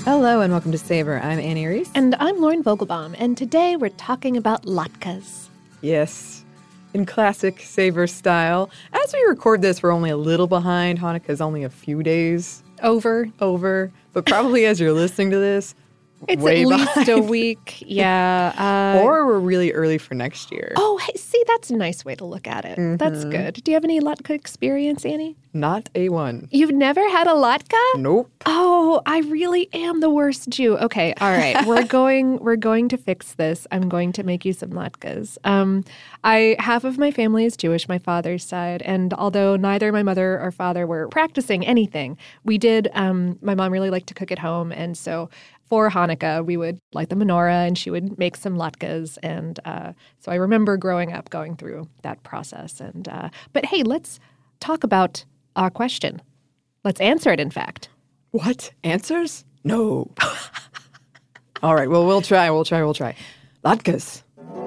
Hello and welcome to Savor. I'm Annie Reese. And I'm Lauren Vogelbaum, and today we're talking about latkes. Yes, in classic Savor style. As we record this, we're only a little behind. Hanukkah's only a few days Over. but probably as you're listening to this, It's way at least behind. a week, yeah. Or we're really early for next year. Oh, hey, see, that's a nice way to look at it. That's good. Do you have any latke experience, Annie? Not a one. You've never had a latke? Nope. Oh, I really am the worst Jew. Okay, all right. We're going to fix this. I'm going to make you some latkes. Half of my family is Jewish, my father's side, and although neither my mother or father were practicing anything, we did. My mom really liked to cook at home, and so for Hanukkah, we would light the menorah, and she would make some latkes, and so I remember growing up going through that process. And but hey, let's talk about our question. Let's answer it. In fact. What? Answers? No. All right, well, we'll try. Latkes.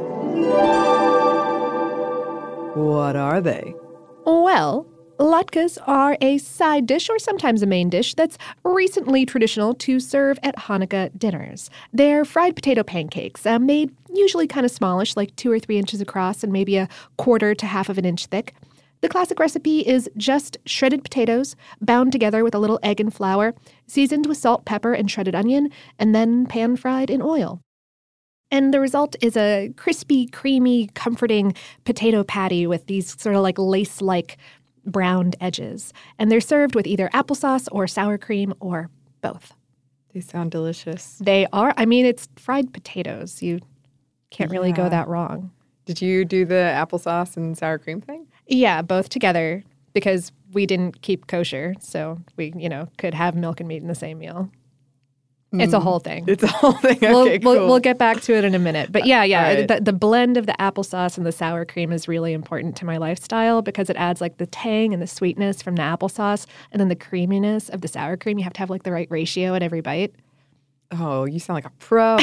What are they? Well, latkes are a side dish or sometimes a main dish that's recently traditional to serve at Hanukkah dinners. They're fried potato pancakes, made usually kind of smallish, like 2 or 3 inches across and maybe a quarter to half of an inch thick. The classic recipe is just shredded potatoes, bound together with a little egg and flour, seasoned with salt, pepper, and shredded onion, and then pan-fried in oil. And the result is a crispy, creamy, comforting potato patty with these sort of like lace-like browned edges. And they're served with either applesauce or sour cream or both. They sound delicious. They are. I mean, it's fried potatoes. You can't really go that wrong. Did you do the applesauce and sour cream thing? Yeah, both together because we didn't keep kosher. So we, could have milk and meat in the same meal. It's a whole thing. It's a whole thing. Okay, cool. We'll get back to it in a minute. But yeah. Right. The blend of the applesauce and the sour cream is really important to my lifestyle because it adds like the tang and the sweetness from the applesauce and then the creaminess of the sour cream. You have to have like the right ratio at every bite. Oh, you sound like a pro.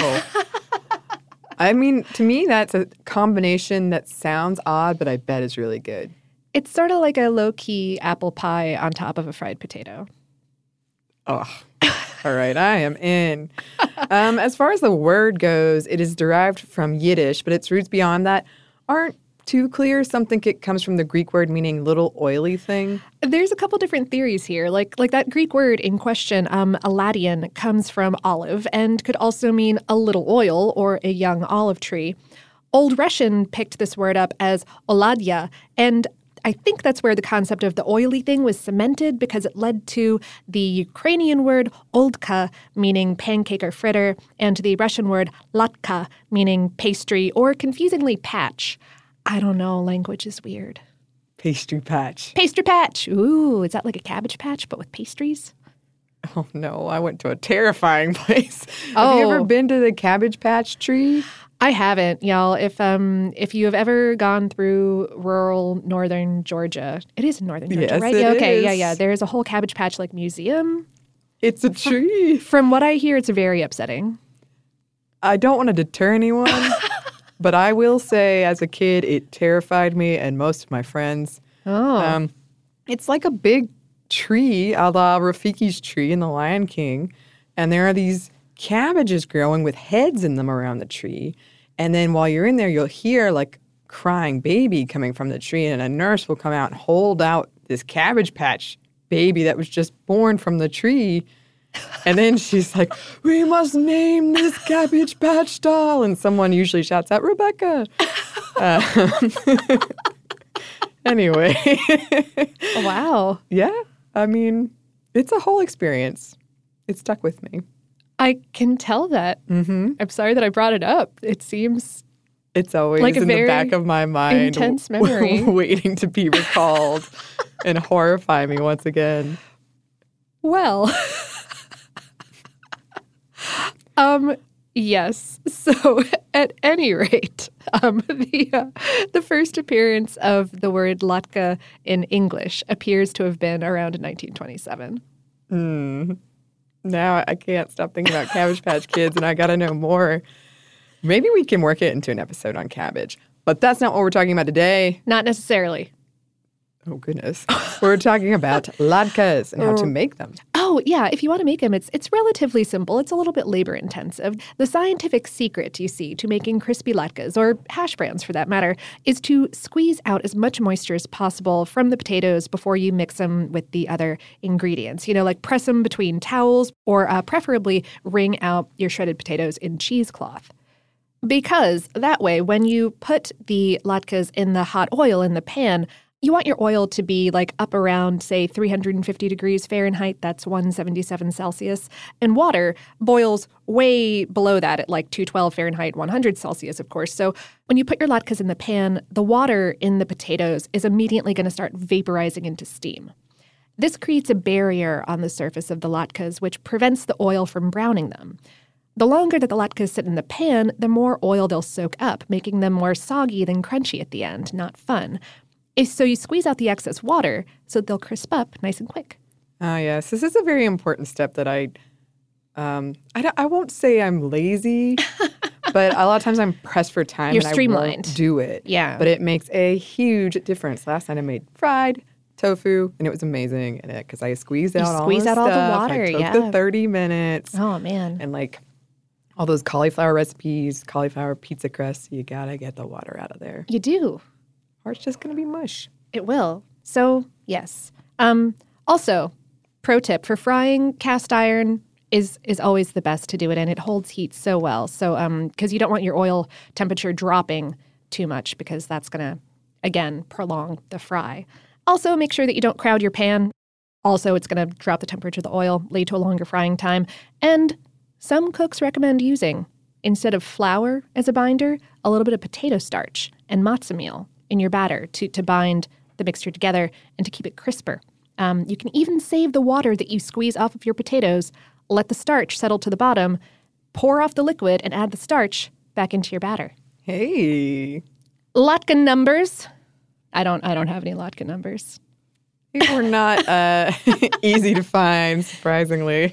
I mean, to me, that's a combination that sounds odd, but I bet is really good. It's sort of like a low-key apple pie on top of a fried potato. Oh, all right. I am in. As far as the word goes, it is derived from Yiddish, but its roots beyond that aren't too clear. Some think it comes from the Greek word meaning little oily thing. There's a couple different theories here. Like that Greek word in question, aladian, comes from olive and could also mean a little oil or a young olive tree. Old Russian picked this word up as oladya, and I think that's where the concept of the oily thing was cemented because it led to the Ukrainian word oldka, meaning pancake or fritter, and the Russian word latka, meaning pastry or confusingly patch. I don't know. Language is weird. Pastry patch. Pastry patch. Ooh, is that like a Cabbage Patch but with pastries? Oh, no. I went to a terrifying place. Have you ever been to the Cabbage Patch tree? I haven't, y'all. If you have ever gone through rural northern Georgia, it is in northern Georgia, Yes, right? it Okay, is. yeah. There's a whole Cabbage Patch like museum. It's a tree. From what I hear, it's very upsetting. I don't want to deter anyone, but I will say as a kid, it terrified me and most of my friends. Oh. It's like a big tree, a la Rafiki's tree in The Lion King. And there are these cabbages growing with heads in them around the tree. And then while you're in there, you'll hear like crying baby coming from the tree. And a nurse will come out and hold out this Cabbage Patch baby that was just born from the tree. And then she's like, we must name this Cabbage Patch doll. And someone usually shouts out, Rebecca. Anyway. Wow. Yeah. I mean, it's a whole experience. It stuck with me. I can tell that. Mm-hmm. I'm sorry that I brought it up. It seems It's always like a in the very back of my mind. intense memory. Waiting to be recalled and horrify me once again. well. Yes. So at any rate, the first appearance of the word latke in English appears to have been around 1927. Now I can't stop thinking about Cabbage Patch Kids, and I got to know more. Maybe we can work it into an episode on cabbage. But that's not what we're talking about today. Not necessarily. Oh, goodness. We're talking about latkes and how to make them. Oh, Oh, yeah. If you want to make them, it's relatively simple. It's a little bit labor intensive. The scientific secret, you see, to making crispy latkes, or hash browns for that matter, is to squeeze out as much moisture as possible from the potatoes before you mix them with the other ingredients. Like press them between towels or preferably wring out your shredded potatoes in cheesecloth. Because that way, when you put the latkes in the hot oil in the pan, you want your oil to be like up around, say, 350 degrees Fahrenheit. That's 177 Celsius. And water boils way below that at like 212 Fahrenheit, 100 Celsius, of course. So when you put your latkes in the pan, the water in the potatoes is immediately going to start vaporizing into steam. This creates a barrier on the surface of the latkes, which prevents the oil from browning them. The longer that the latkes sit in the pan, the more oil they'll soak up, making them more soggy than crunchy at the end. Not fun. So you squeeze out the excess water so they'll crisp up nice and quick. Oh, yes. This is a very important step that I won't say I'm lazy, but a lot of times I'm pressed for time. You're and streamlined. I won't do it. Yeah. But it makes a huge difference. Last night I made fried tofu, and it was amazing. And because I squeezed out all the stuff. water, I took yeah. the 30 minutes. Oh, man. And like all those cauliflower recipes, cauliflower pizza crust, you got to get the water out of there. You do. Or it's just going to be mush. It will. So, yes. Also, pro tip, for frying, cast iron is always the best to do it in. It holds heat so well. So, because you don't want your oil temperature dropping too much because that's going to, again, prolong the fry. Also, make sure that you don't crowd your pan. Also, it's going to drop the temperature of the oil, lead to a longer frying time. And some cooks recommend using, instead of flour as a binder, a little bit of potato starch and matzo meal in your batter to bind the mixture together and to keep it crisper. You can even save the water that you squeeze off of your potatoes, let the starch settle to the bottom, pour off the liquid, and add the starch back into your batter. Hey. Latke numbers. I don't have any latke numbers. These were not easy to find, surprisingly.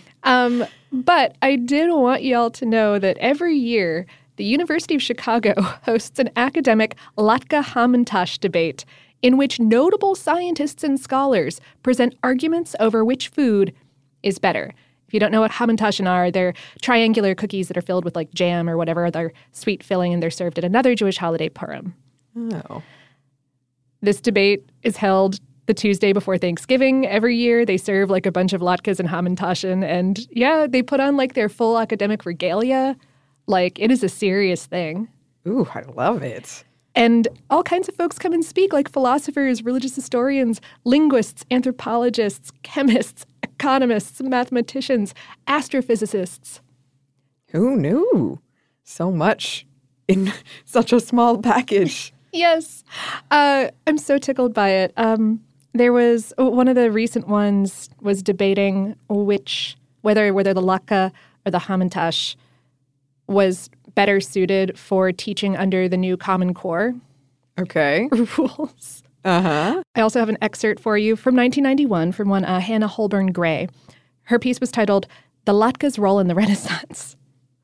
But I did want y'all to know that every year, the University of Chicago hosts an academic Latke Hamantash debate in which notable scientists and scholars present arguments over which food is better. If you don't know what Hamantashen are, they're triangular cookies that are filled with like jam or whatever other sweet filling, and they're served at another Jewish holiday, Purim. Oh. This debate is held the Tuesday before Thanksgiving every year. They serve like a bunch of latkes and Hamantashen, and yeah, they put on like their full academic regalia. Like, it is a serious thing. Ooh, I love it. And all kinds of folks come and speak, like philosophers, religious historians, linguists, anthropologists, chemists, economists, mathematicians, astrophysicists. Who knew? So much in such a small package. Yes. I'm so tickled by it. There was one of the recent ones was debating whether the latke or the hamantash was better suited for teaching under the new Common Core Okay. rules. Uh-huh. I also have an excerpt for you from 1991 from one Hannah Holborn Gray. Her piece was titled, "The Latke's Role in the Renaissance."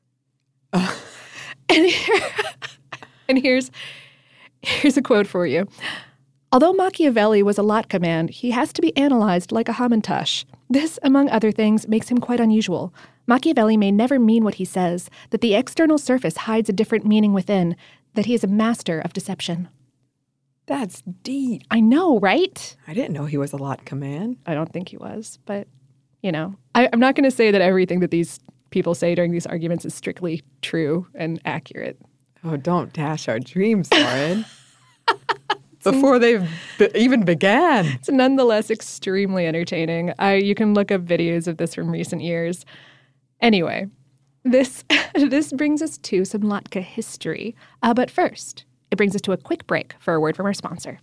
And here's a quote for you. "Although Machiavelli was a latke man, he has to be analyzed like a hamantash. This, among other things, makes him quite unusual. Machiavelli may never mean what he says, that the external surface hides a different meaning within, that he is a master of deception." That's deep. I know, right? I didn't know he was a latke man. I don't think he was, but, I'm not going to say that everything that these people say during these arguments is strictly true and accurate. Oh, don't dash our dreams, Lauren. Before they've even began. It's nonetheless extremely entertaining. You can look up videos of this from recent years. Anyway, this brings us to some latke history. But first, it brings us to a quick break for a word from our sponsor.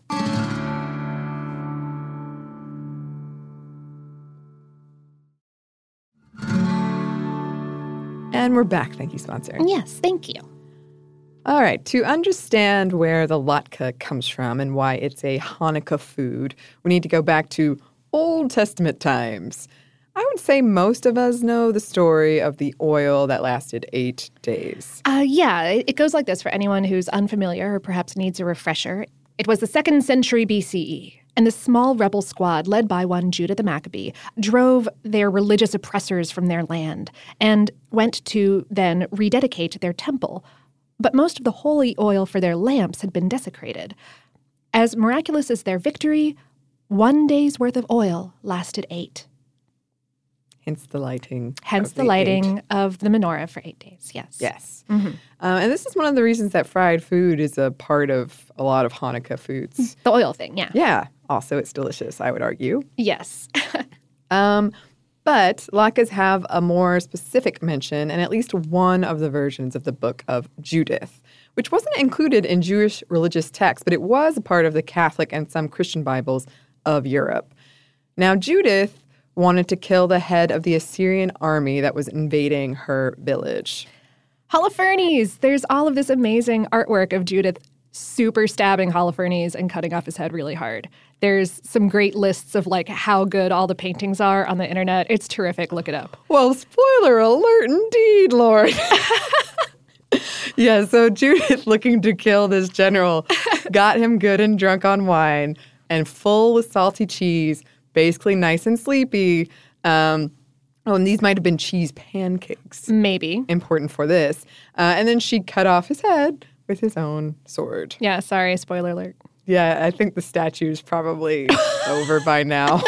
And we're back. Thank you, sponsor. Yes, thank you. All right. To understand where the latke comes from and why it's a Hanukkah food, we need to go back to Old Testament times. I would say most of us know the story of the oil that lasted 8 days. It goes like this for anyone who's unfamiliar or perhaps needs a refresher. It was the 2nd century BCE, And the small rebel squad, led by one Judah the Maccabee, drove their religious oppressors from their land and went to then rededicate their temple. But most of the holy oil for their lamps had been desecrated. As miraculous as their victory, 1 day's worth of oil lasted 8. Hence the lighting. Hence the lighting of the menorah for 8 days, yes. Yes. And this is one of the reasons that fried food is a part of a lot of Hanukkah foods. The oil thing, yeah. Yeah. Also, it's delicious, I would argue. Yes. But latkes have a more specific mention in at least one of the versions of the Book of Judith, which wasn't included in Jewish religious texts, but it was a part of the Catholic and some Christian Bibles of Europe. Now, Judith wanted to kill the head of the Assyrian army that was invading her village. Holofernes! There's all of this amazing artwork of Judith super stabbing Holofernes and cutting off his head really hard. There's some great lists of like how good all the paintings are on the internet. It's terrific. Look it up. Well, spoiler alert indeed, Lord. Yeah, so Judith, looking to kill this general, got him good and drunk on wine and full with salty cheese, basically nice and sleepy. And these might have been cheese pancakes. Maybe. Important for this. And then she cut off his head with his own sword. Yeah, sorry, spoiler alert. Yeah, I think the statue's probably over by now.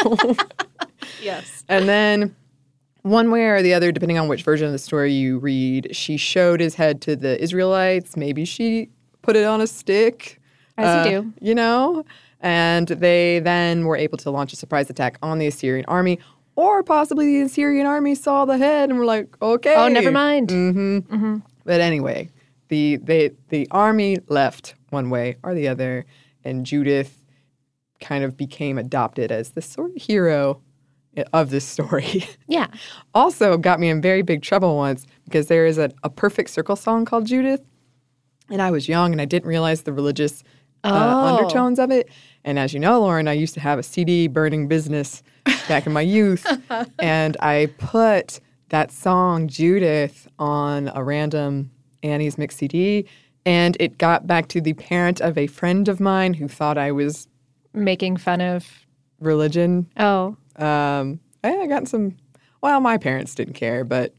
Yes. And then one way or the other, depending on which version of the story you read, she showed his head to the Israelites. Maybe she put it on a stick. As you do. You know? And they then were able to launch a surprise attack on the Assyrian army. Or possibly the Assyrian army saw the head and were like, okay. Oh, never mind. But anyway, the army left one way or the other, and Judith kind of became adopted as the sort of hero of this story. Yeah. Also got me in very big trouble once because there is a Perfect Circle song called Judith, and I was young and I didn't realize the religious undertones of it. And as you know, Lauren, I used to have a CD burning business back in my youth, and I put that song Judith on a random Annie's Mix CD, and it got back to the parent of a friend of mine who thought I was making fun of religion. Oh. I got some. Well, my parents didn't care, but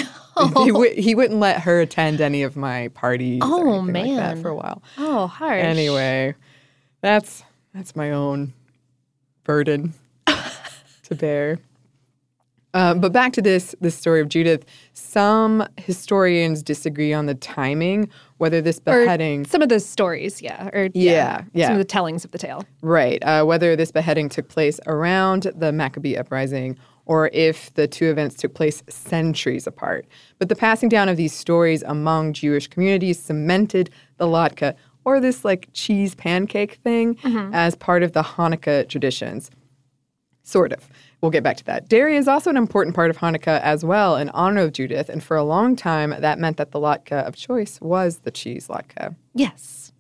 he wouldn't let her attend any of my parties or anything like that for a while. Oh, harsh. Anyway, that's my own burden to bear. But back to this story of Judith. Some historians disagree on the timing, whether this beheading... Or some of the stories, yeah. Some of the tellings of the tale. Right. Whether this beheading took place around the Maccabee uprising or if the two events took place centuries apart. But the passing down of these stories among Jewish communities cemented the latke, or this like cheese pancake thing, as part of the Hanukkah traditions. Sort of. We'll get back to that. Dairy is also an important part of Hanukkah as well in honor of Judith, and for a long time, that meant that the latke of choice was the cheese latke. Yes.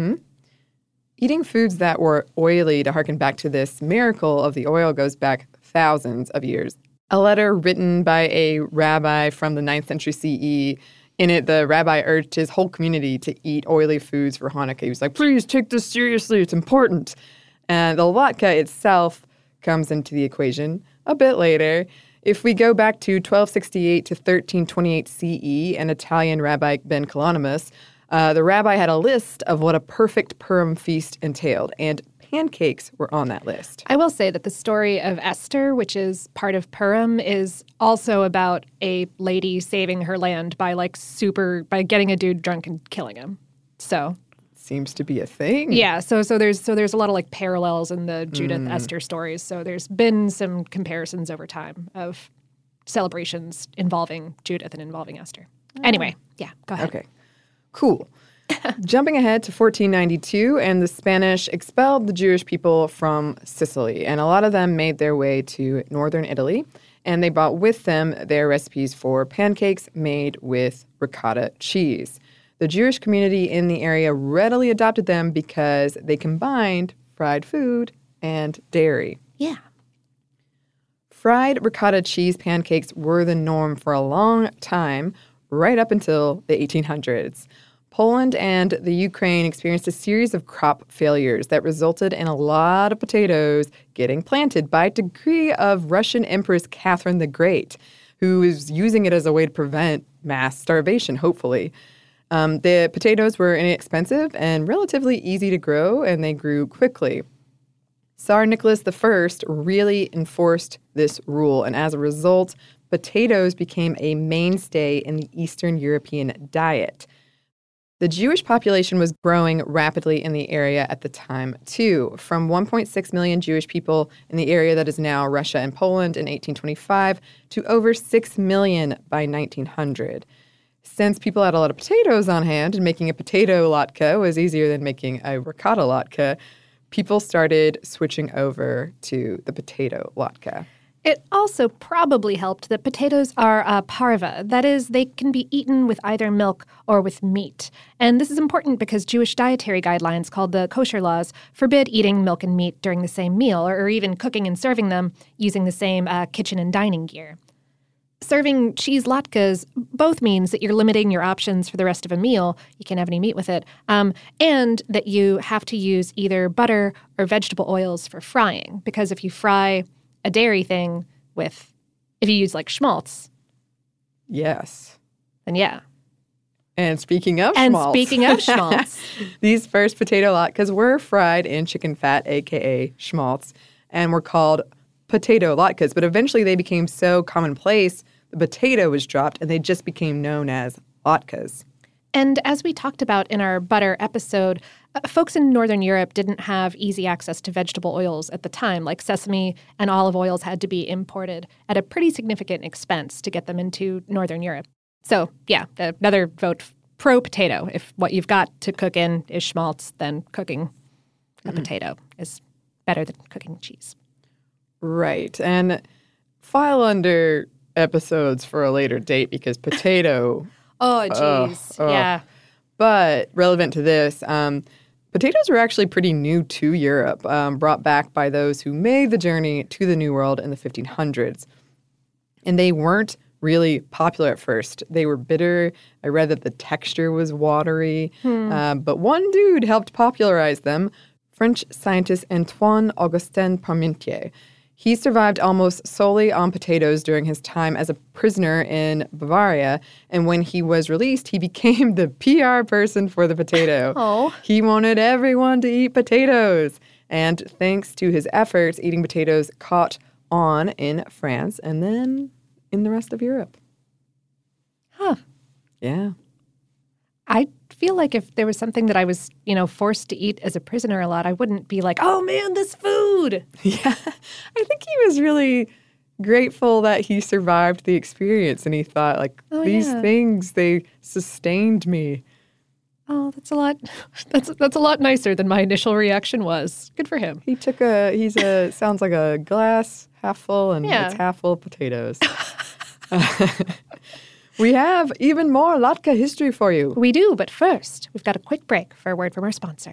Eating foods that were oily, to harken back to this miracle of the oil, goes back thousands of years. A letter written by a rabbi from the 9th century CE. In it, the rabbi urged his whole community to eat oily foods for Hanukkah. He was like, please take this seriously, it's important. And the latke itself comes into the equation a bit later. If we go back to 1268 to 1328 CE, an Italian rabbi, Ben Colonimus, the rabbi had a list of what a perfect Purim feast entailed, and pancakes were on that list. I will say that the story of Esther, which is part of Purim, is also about a lady saving her land by by getting a dude drunk and killing him. So seems to be a thing. Yeah, so there's a lot of like parallels in the Judith Esther stories. So there's been some comparisons over time of celebrations involving Judith and involving Esther. Anyway, yeah, go ahead. Okay, cool. Jumping ahead to 1492, and the Spanish expelled the Jewish people from Sicily, and a lot of them made their way to northern Italy, and they brought with them their recipes for pancakes made with ricotta cheese. The Jewish community in the area readily adopted them because they combined fried food and dairy. Yeah. Fried ricotta cheese pancakes were the norm for a long time, right up until the 1800s. Poland and the Ukraine experienced a series of crop failures that resulted in a lot of potatoes getting planted by a decree of Russian Empress Catherine the Great, who is using it as a way to prevent mass starvation, hopefully. The potatoes were inexpensive and relatively easy to grow, and they grew quickly. Tsar Nicholas I really enforced this rule, and as a result, potatoes became a mainstay in the Eastern European diet. The Jewish population was growing rapidly in the area at the time, too, from 1.6 million Jewish people in the area that is now Russia and Poland in 1825 to over 6 million by 1900. Since people had a lot of potatoes on hand and making a potato latke was easier than making a ricotta latke, people started switching over to the potato latke. It also probably helped that potatoes are parva. That is, they can be eaten with either milk or with meat. And this is important because Jewish dietary guidelines called the kosher laws forbid eating milk and meat during the same meal or even cooking and serving them using the same kitchen and dining gear. Serving cheese latkes both means that you're limiting your options for the rest of a meal. You can't have any meat with it. And that you have to use either butter or vegetable oils for frying. Because if you fry a dairy thing if you use like schmaltz. Yes. Then yeah. And speaking of schmaltz. These first potato latkes were fried in chicken fat, a.k.a. schmaltz, and were called potato latkes. But eventually they became so commonplace, the potato was dropped, and they just became known as latkes. And as we talked about in our butter episode, folks in Northern Europe didn't have easy access to vegetable oils at the time, like sesame and olive oils had to be imported at a pretty significant expense to get them into Northern Europe. So, yeah, another vote pro-potato. If what you've got to cook in is schmaltz, then cooking a potato is better than cooking cheese. Right. And file under episodes for a later date because potato... Oh, geez. Yeah. But relevant to this, potatoes were actually pretty new to Europe, brought back by those who made the journey to the New World in the 1500s. And they weren't really popular at first. They were bitter. I read that the texture was watery. But one dude helped popularize them, French scientist Antoine Augustin Parmentier. He survived almost solely on potatoes during his time as a prisoner in Bavaria, and when he was released, he became the PR person for the potato. Oh. He wanted everyone to eat potatoes, and thanks to his efforts, eating potatoes caught on in France and then in the rest of Europe. Huh. Yeah. I feel like if there was something that I was, forced to eat as a prisoner a lot, I wouldn't be like, oh man, this food. Yeah. I think he was really grateful that he survived the experience and he thought these things, they sustained me. Oh, that's a lot. That's a lot nicer than my initial reaction was. Good for him. Sounds like a glass half full and it's half full of potatoes. We have even more latke history for you. We do, but first, we've got a quick break for a word from our sponsor.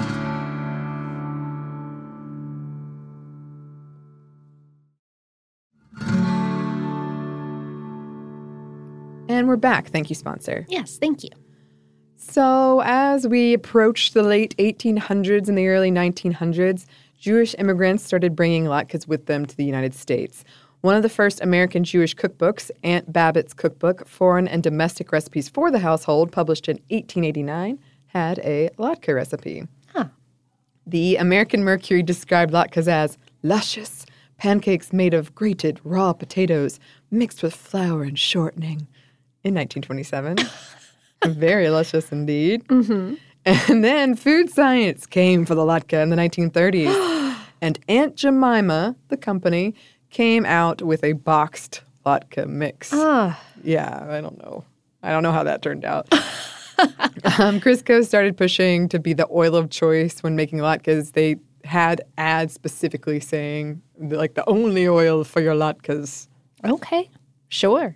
And we're back. Thank you, sponsor. Yes, thank you. So as we approached the late 1800s and the early 1900s, Jewish immigrants started bringing latkes with them to the United States. One of the first American Jewish cookbooks, Aunt Babbitt's Cookbook, Foreign and Domestic Recipes for the Household, published in 1889, had a latke recipe. Huh. The American Mercury described latkes as luscious pancakes made of grated raw potatoes mixed with flour and shortening in 1927. Very luscious indeed. Mm-hmm. And then Food Science came for the latke in the 1930s. And Aunt Jemima, the company, came out with a boxed latke mix. Yeah, I don't know. I don't know how that turned out. Crisco started pushing to be the oil of choice when making latkes. They had ads specifically saying, the only oil for your latkes. Okay, sure.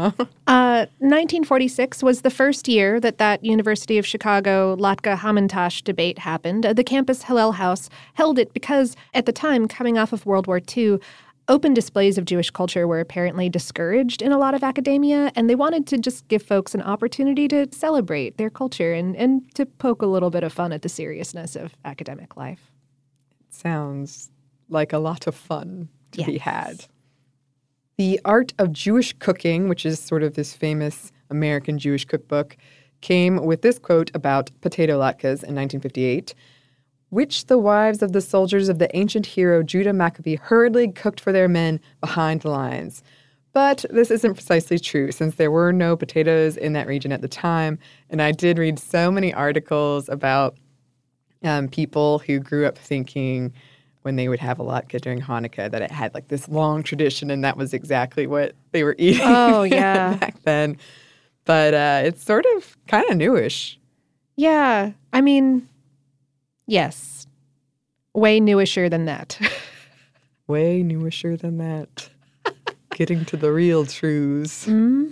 1946 was the first year that University of Chicago latke Hamantash debate happened. The campus Hillel House held it because, at the time, coming off of World War II, Open displays of Jewish culture were apparently discouraged in a lot of academia, and they wanted to just give folks an opportunity to celebrate their culture and to poke a little bit of fun at the seriousness of academic life. Sounds like a lot of fun to be Yes. had. The Art of Jewish Cooking, which is sort of this famous American Jewish cookbook, came with this quote about potato latkes in 1958, which the wives of the soldiers of the ancient hero Judah Maccabee hurriedly cooked for their men behind the lines. But this isn't precisely true, since there were no potatoes in that region at the time, and I did read so many articles about people who grew up thinking when they would have a latke during Hanukkah that it had like this long tradition, and that was exactly what they were eating Oh, yeah. back then. But it's sort of kind of newish. Yeah, I mean, yes. Way newisher than that. Way newisher than that. Getting to the real truths.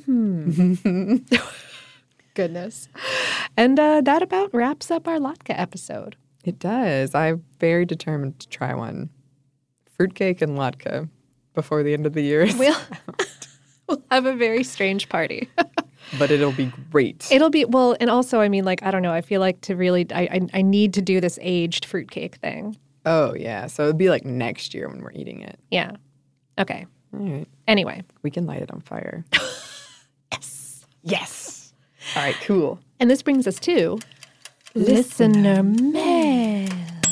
Goodness. And that about wraps up our latke episode. It does. I'm very determined to try one. Fruitcake and latke before the end of the year. We'll have a very strange party. But it'll be great. It'll be, well, and also, I mean, like, I don't know, I feel like to really, I need to do this aged fruitcake thing. Oh, yeah. So it'd be like next year when we're eating it. Yeah. Okay. All right. Anyway. We can light it on fire. Yes. All right, cool. And this brings us to Listener Mail.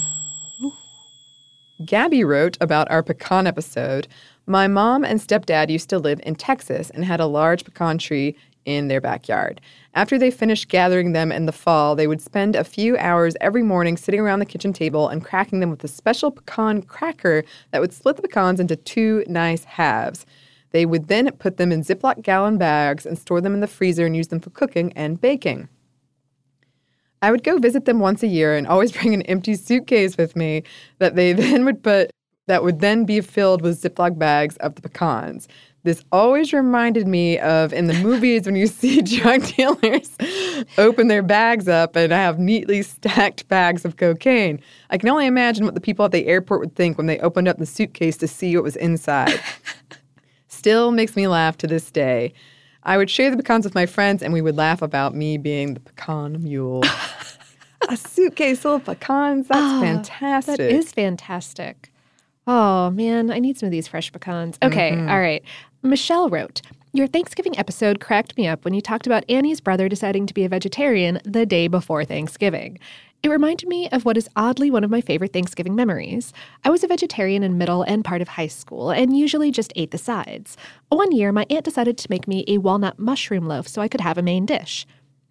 Gabby wrote about our pecan episode. My mom and stepdad used to live in Texas and had a large pecan tree in their backyard. After they finished gathering them in the fall, they would spend a few hours every morning sitting around the kitchen table and cracking them with a special pecan cracker that would split the pecans into two nice halves. They would then put them in Ziploc gallon bags and store them in the freezer and use them for cooking and baking. I would go visit them once a year and always bring an empty suitcase with me that would then be filled with Ziploc bags of the pecans. This always reminded me of in the movies when you see drug dealers open their bags up and have neatly stacked bags of cocaine. I can only imagine what the people at the airport would think when they opened up the suitcase to see what was inside. Still makes me laugh to this day. I would share the pecans with my friends, and we would laugh about me being the pecan mule. A suitcase full of pecans? That's fantastic. That is fantastic. Oh, man, I need some of these fresh pecans. Okay, all right. Michelle wrote, your Thanksgiving episode cracked me up when you talked about Annie's brother deciding to be a vegetarian the day before Thanksgiving. It reminded me of what is oddly one of my favorite Thanksgiving memories. I was a vegetarian in middle and part of high school and usually just ate the sides. One year, my aunt decided to make me a walnut mushroom loaf so I could have a main dish.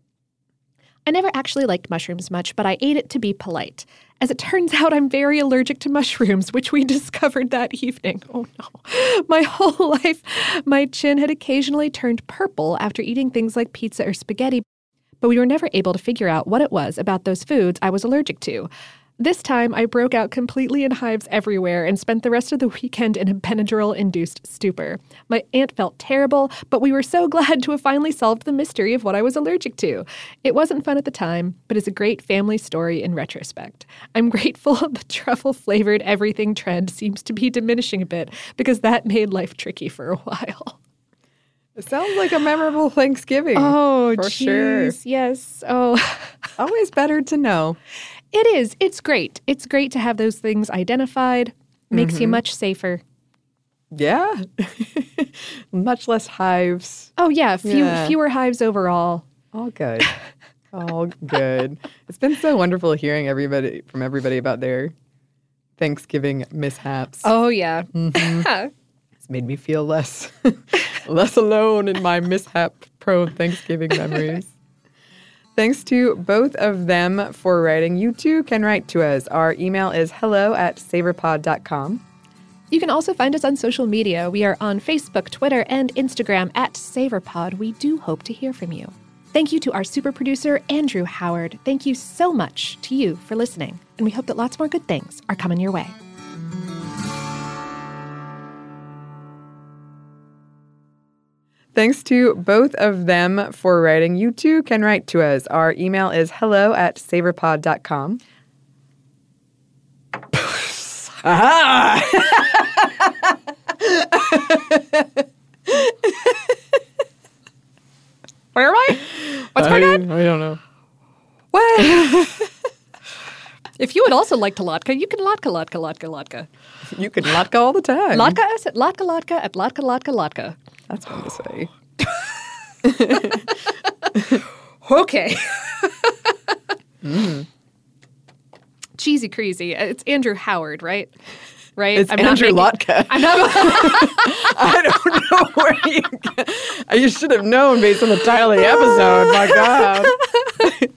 I never actually liked mushrooms much, but I ate it to be polite. As it turns out, I'm very allergic to mushrooms, which we discovered that evening. Oh no. My whole life, my chin had occasionally turned purple after eating things like pizza or spaghetti, but we were never able to figure out what it was about those foods I was allergic to. This time, I broke out completely in hives everywhere and spent the rest of the weekend in a Benadryl-induced stupor. My aunt felt terrible, but we were so glad to have finally solved the mystery of what I was allergic to. It wasn't fun at the time, but is a great family story in retrospect. I'm grateful the truffle-flavored everything trend seems to be diminishing a bit because that made life tricky for a while. It sounds like a memorable Thanksgiving. Oh, for sure. Yes. Oh, always better to know. It is. It's great. It's great to have those things identified. Makes you much safer. Yeah. Much less hives. Oh, yeah. Fewer hives overall. All good. All good. It's been so wonderful hearing from everybody about their Thanksgiving mishaps. Oh, yeah. It's made me feel less alone in my mishap-prone Thanksgiving memories. Thanks to both of them for writing. You too can write to us. Our email is hello@savorpod.com. You can also find us on social media. We are on Facebook, Twitter, and Instagram @SavorPod. We do hope to hear from you. Thank you to our super producer, Andrew Howard. Thank you so much to you for listening. And we hope that lots more good things are coming your way. Thanks to both of them for writing. You too can write to us. Our email is hello@savorpod.com. I don't know. What? If you would also like to latka, you can latka. You can latka all the time. Latka us at latka. That's fun to say. Okay. Cheesy crazy. It's Andrew Howard, right? Right? It's Andrew Lotka. I don't know where you should have known based on the title of the episode. My God.